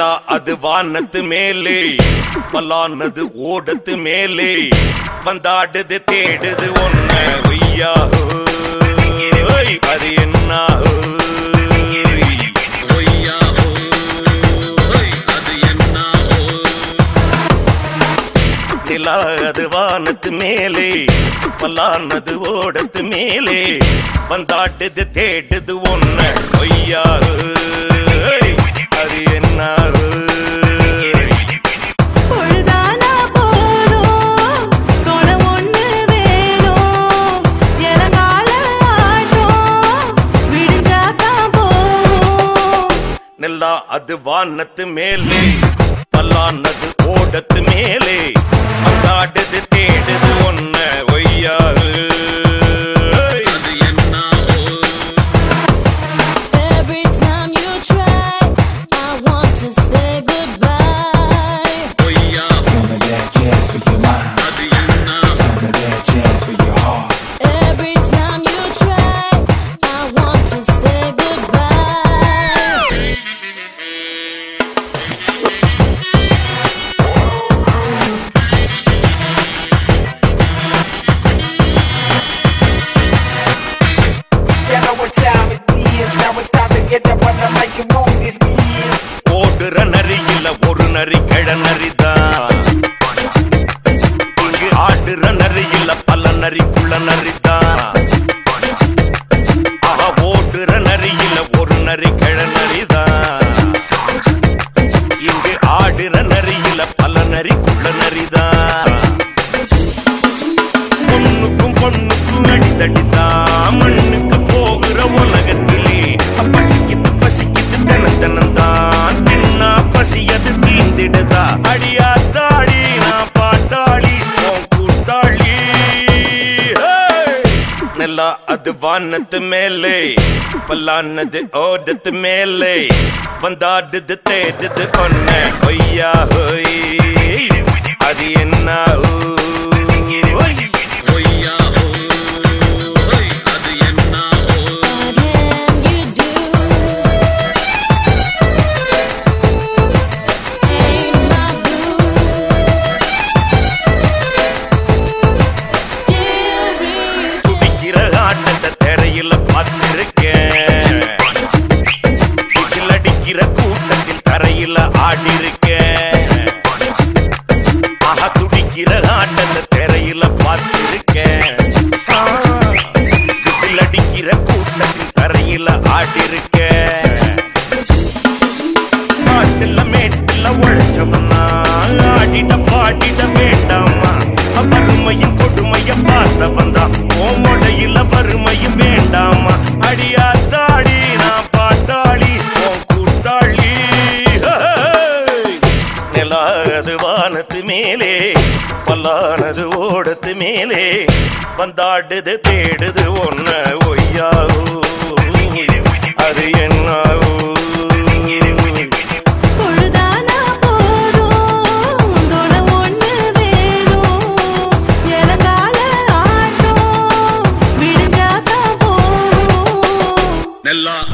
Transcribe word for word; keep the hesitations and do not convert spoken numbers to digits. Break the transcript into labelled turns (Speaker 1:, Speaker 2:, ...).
Speaker 1: நிலா அது வானத்து மேலே பல்லானது ஓடத்து மேலே வந்தாடுது தேடுது ஒன்ன ஒய்யா அது என்ன நிலா அது வானத்து மேலே பல்லானது ஓடத்து மேலே வந்தாடுது தேடுது ஒன்ன ஒய்யா அது என்ன நிலா அது வானத்து மேலே பல்லானது ஓடத்து மேலே வந்தாடுது தேடுது ஒன்ன ஒய்யா ஓடுற நரியில ஒரு நரி கிழ நரிதான் இங்கு ஆடுற நரியில பல நரி குள்ள நரிதான் ஆஹா ஓடுற நரியில ஒரு நரி கிழ நரிதான் இங்கு ஆடுற நரியில பல நரி குள்ள நரிதான் பொண்ணுக்கும் பொண்ணுக்கும் அடித்தடிதான் மண்ணுக்கு போகிற உலகத்திலே பசிக்குது பசிக்குது தனன் தனந்தான் தின்னா பசியது தீந்திடுதா அடியாத்தாடி நான் பாட்டாளி உன் கூட்டாளி நிலா அது வானத்து மேலே பல்லானது ஓடத்து மேலே வந்தாடுது தேடுது ஒன்ன ஒய்யா ஹோய் அது என்ன தெரையில பார்த்திருக்கேன் விசிலடிக்கிற கூட்டத்தில் தரையில ஆடிருக்கேன் ஆஹா துடிக்கிற ஆட்டத்தை தெரையில பார்த்திருக்கேன் விசிலடிக்கிற கூட்டத்தில் தரையில ஆடிருக்கேன் காட்டுல மேட்டுல உழைச்சவனா ஆடிட பாடிட வேண்டாமா வறுமையும் கொடுமைய பார்த்தவன் தான் ஓமொடையில வறுமையும் வேண்டாமா அடியாத்தாடி நான் பாட்டாளி உன் கூட்டாளி நிலா அது வானத்து மேலே பல்லானது ஓடத்து மேலே வந்தாடுது தேடுது ஒன்ன ஒய்யா அது என்ன
Speaker 2: Nella